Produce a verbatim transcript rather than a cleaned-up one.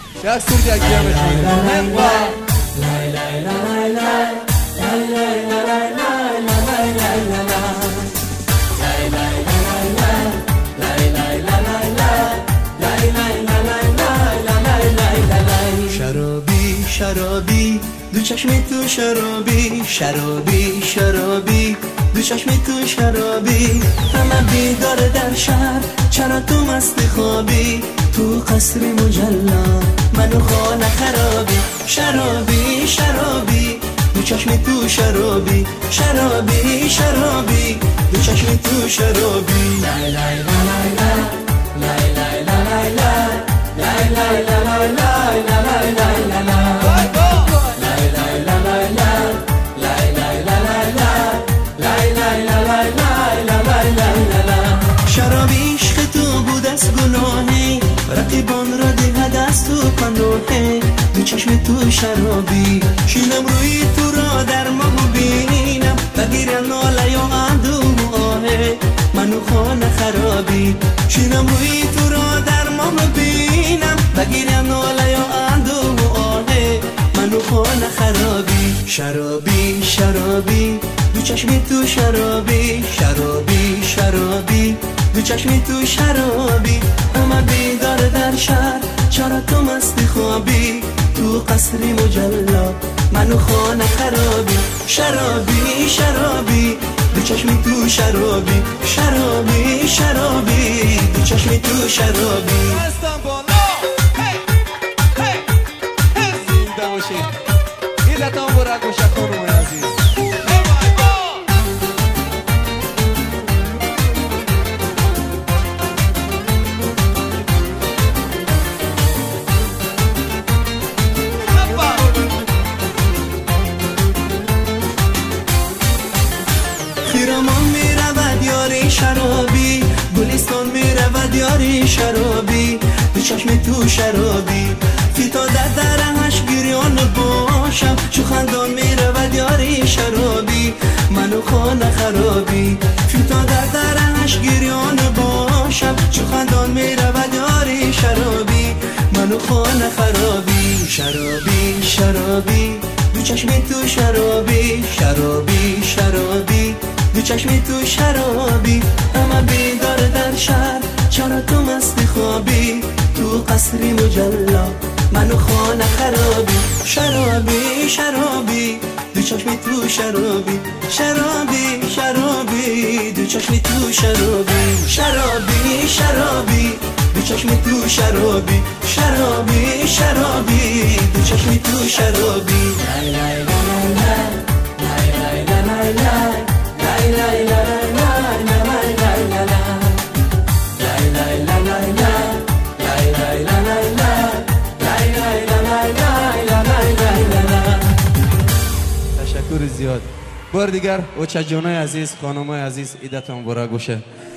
یک سور یک جمعش میدیم شرابی شرابی دو چشمی تو شرابی شرابی شرابی دو چشمی تو شرابی همه بیدار در شهر چرا تو مستی خوابی تو قصر مجلا منو خانه خرابی شرابی شرابی دو چشمی تو شرابی شرابی شرابی دو چشمی تو شرابی لای لای لای لای لای لای لای لای لای لای لای شرابی عشق تو بود از گناهی رقیبان را دهد از تو پناهی دو چشم تو شرابی شینم روی تو را در ماه بینم بگیر ناله یا اندوم آهه منو خانه خرابی شینم روی تو را در ماه بینم بگیر ناله یا اندوم آهه منو خانه خرابی شرابی شرابی دو چشمی تو شرابی شرابی شرابی دو چشمی تو شرابی همه بیدار در شهر چرا تو مستی خوابی تو قصری مجلا منو خانه خرابی شرابی شرابی دو چشمی تو شرابی شرابی شرابی دو چشمی تو شرابی زنده باشید ایدتان برک باشه خانم عزیز خیرامان می رود یاری شرابی گلستان می رود یاری شرابی دو چشم تو شرابی فیتا در درهش گریان باشم چو خندان می رود یاری شرابی منو خانه خرابی فیتا در درهش گریان باشم چو خندان می رود یاری شرابی منو خانه خرابی شرابی شرابی دو چشم تو شرابی شرابی شرابی دو چشمی تو شرابی همه بیدار در شهر چرا تو مستی خوابی تو قصری مجلا منو خانه خرابی شرابی شرابی دو چشمی تو شرابی شرابی شرابی دو چشمی تو شرابی شرابی شرابی دو چشمی تو شرابی شرابی شرابی دو چشمی تو شرابی لای لای لای لای لای لای لای تشکر زیاد بار دیگر اوچه جانای عزیز خانمای عزیز ایدتان مبارک باشه.